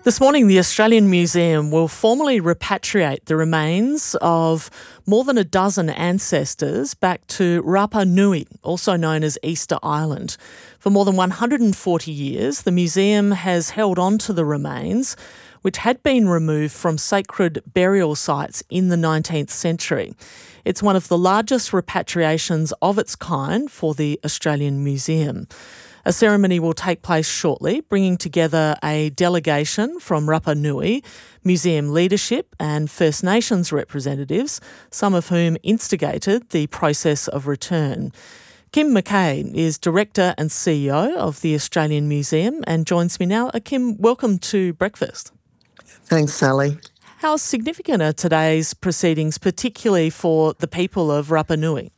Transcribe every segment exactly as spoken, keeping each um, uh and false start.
This morning, the Australian Museum will formally repatriate the remains of more than a dozen ancestors back to Rapa Nui, also known as Easter Island. For more than one hundred forty years, the museum has held on to the remains, which had been removed from sacred burial sites in the nineteenth century. It's one of the largest repatriations of its kind for the Australian Museum. A ceremony will take place shortly, bringing together a delegation from Rapa Nui, museum leadership and First Nations representatives, some of whom instigated the process of return. Kim McKay is Director and C E O of the Australian Museum and joins me now. Uh, Kim, welcome to Breakfast. Thanks, Sally. How significant are today's proceedings, particularly for the people of Rapa Nui?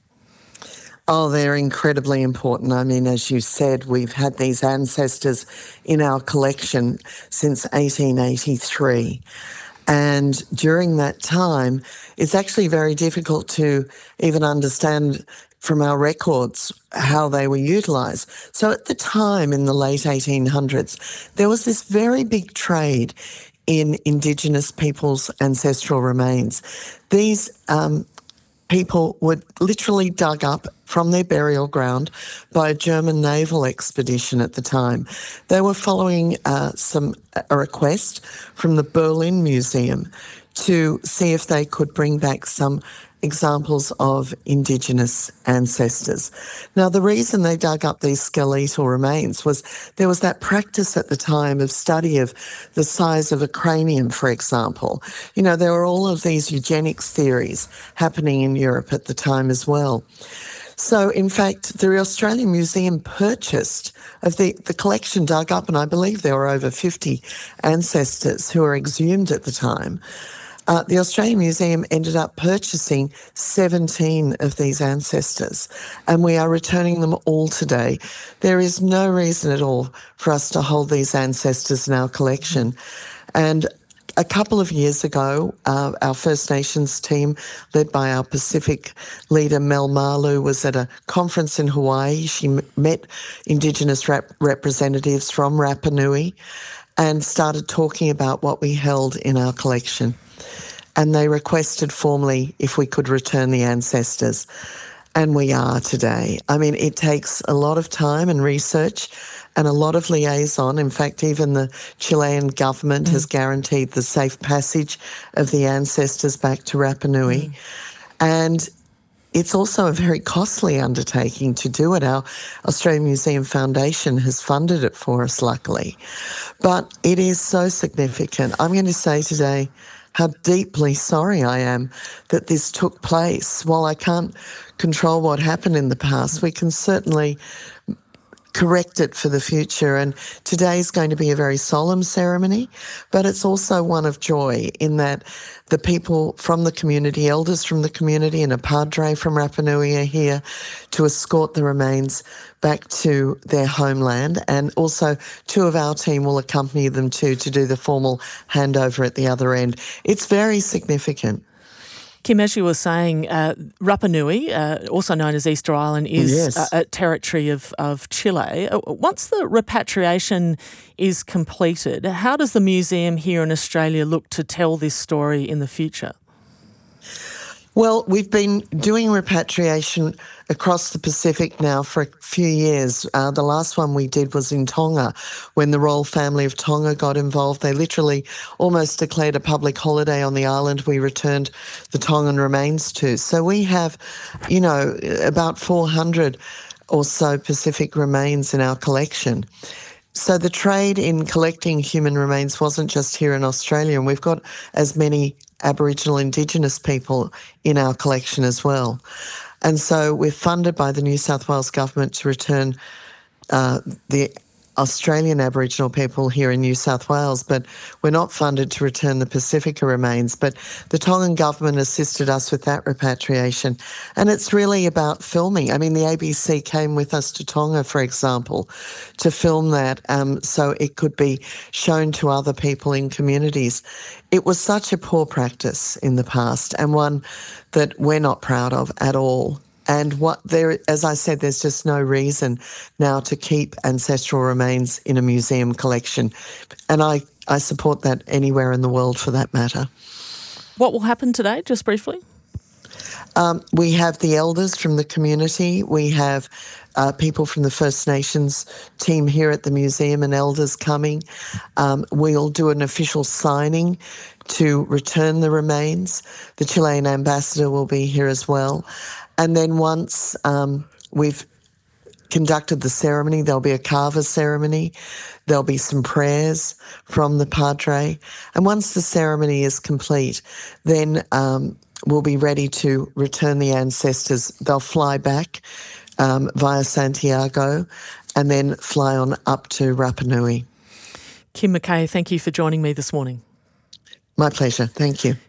Oh, they're incredibly important. I mean, as you said, we've had these ancestors in our collection since eighteen eighty-three. And during that time, it's actually very difficult to even understand from our records how they were utilised. So at the time, in the late eighteen hundreds, there was this very big trade in Indigenous peoples' ancestral remains. These um, people were literally dug up from their burial ground by a German naval expedition at the time. They were following uh, some a request from the Berlin Museum to see if they could bring back some examples of Indigenous ancestors. Now, the reason they dug up these skeletal remains was there was that practice at the time of study of the size of a cranium, for example. You know, there were all of these eugenics theories happening in Europe at the time as well. So, in fact, the Australian Museum purchased of the, the collection dug up, and I believe there were over fifty ancestors who were exhumed at the time. Uh, the Australian Museum ended up purchasing seventeen of these ancestors, and we are returning them all today. There is no reason at all for us to hold these ancestors in our collection. And a couple of years ago, uh, our First Nations team, led by our Pacific leader Mel Malu, was at a conference in Hawaii. She m- met Indigenous rep- representatives from Rapa Nui and started talking about what we held in our collection. And they requested formally if we could return the ancestors. And we are today. I mean, it takes a lot of time and research and a lot of liaison. In fact, even the Chilean government mm. has guaranteed the safe passage of the ancestors back to Rapa Nui. Mm. And it's also a very costly undertaking to do it. Our Australian Museum Foundation has funded it for us, luckily. But it is so significant. I'm going to say today how deeply sorry I am that this took place. While I can't control what happened in the past, we can certainly correct it for the future. And today is going to be a very solemn ceremony, but it's also one of joy in that the people from the community, elders from the community and a padre from Rapa Nui are here to escort the remains back to their homeland. And also two of our team will accompany them too to do the formal handover at the other end. It's very significant. Kim, as you were saying, uh, Rapa Nui, uh, also known as Easter Island, is yes. a, a territory of, of Chile. Once the repatriation is completed, how does the museum here in Australia look to tell this story in the future? Well, we've been doing repatriation across the Pacific now for a few years. Uh, the last one we did was in Tonga. When the royal family of Tonga got involved, they literally almost declared a public holiday on the island we returned the Tongan remains to. So we have, you know, about four hundred or so Pacific remains in our collection. So the trade in collecting human remains wasn't just here in Australia, and we've got as many Aboriginal Indigenous people in our collection as well. And so we're funded by the New South Wales government to return uh, the Australian Aboriginal people here in New South Wales, but we're not funded to return the Pacifica remains. But the Tongan government assisted us with that repatriation. And it's really about filming. I mean, the A B C came with us to Tonga, for example, to film that um, so it could be shown to other people in communities. It was such a poor practice in the past and one that we're not proud of at all. And what there, as I said, there's just no reason now to keep ancestral remains in a museum collection. And I, I support that anywhere in the world for that matter. What will happen today, just briefly? Um, we have the elders from the community. We have uh, people from the First Nations team here at the museum and elders coming. Um, we'll do an official signing to return the remains. The Chilean ambassador will be here as well. And then once um, we've conducted the ceremony, there'll be a kava ceremony. There'll be some prayers from the padre. And once the ceremony is complete, then um, we'll be ready to return the ancestors. They'll fly back um, via Santiago and then fly on up to Rapa Nui. Kim McKay, thank you for joining me this morning. My pleasure. Thank you.